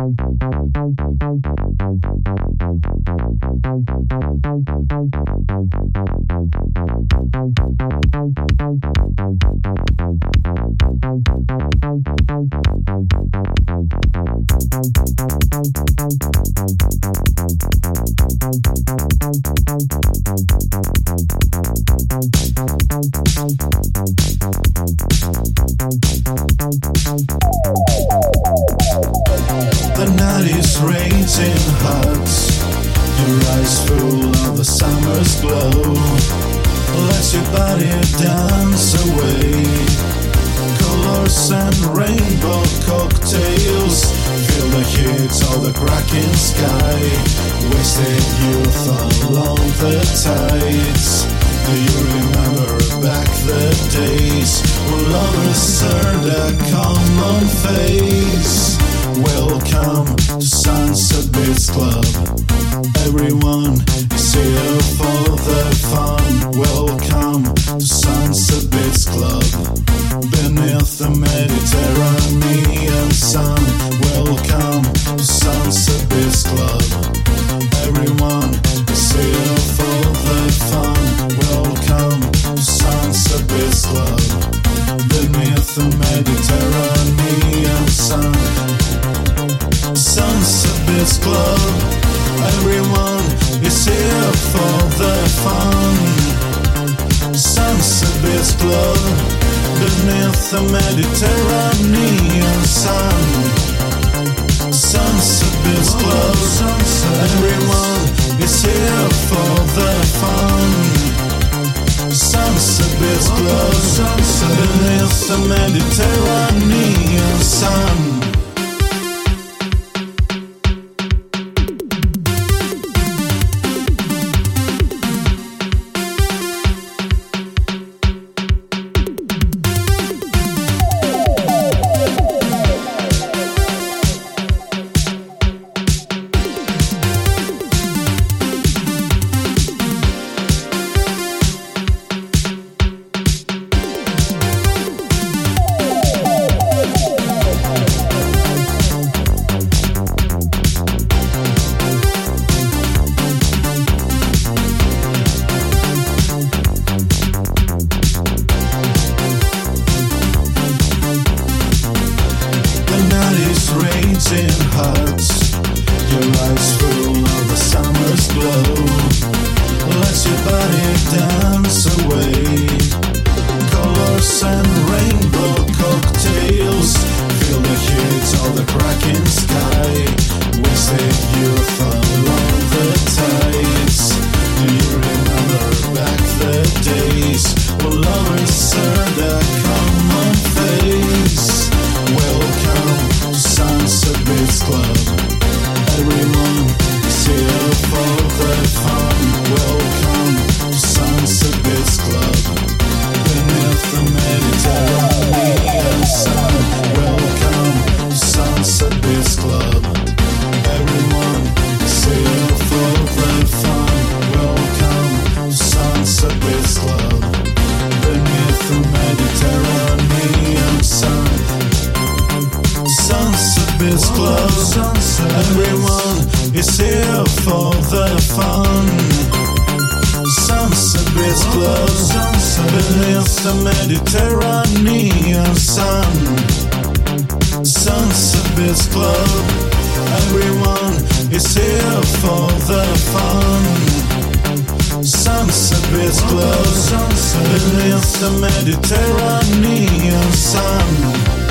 The night is raging hot, your eyes full of the summer's glow. Let your body dance away. Colors and rainbow cocktails feel the heat of the cracking sky. Wasted youth along the tides. Do you remember back the days when lovers turned a common face? Welcome to Sunset Beach Club. Everyone is here for the fun. Welcome to Sunset Beach Club. Beneath the Mediterranean sun. Welcome to Sunset Beach Club. Everyone is here for the fun. Welcome to Sunset Beach Club. Beneath the Mediterranean sun. Sunset Beach Club. Everyone is here for the fun. Sunset Beach Club. Beneath the Mediterranean sun. Sunset Beach Club. Everyone is here for the fun. Sunset Beach Club. Beneath the Mediterranean sun. Raging hot, your eyes full of the summer's glow. Let your body dance away. Colors and rainbow cocktails feel the heat of the cracking sky. Wasted youth along the tides. Do you remember back the days when lovers turned a common face? Welcome to Sunset Beach Club. Everyone is here for the fun. Welcome to Sunset Beach Club. Beneath the Mediterranean sun. Welcome to Sunset Beach Club. Everyone is here for the fun. Welcome to Sunset Beach Club. Beneath the Mediterranean sun. Sunset Beach Club. Everyone is here for the fun. Sunset Beach Club. Beneath the Mediterranean sun. Sunset Beach Club. Everyone is here for the fun. Sunset Beach Club. Beneath the Mediterranean sun.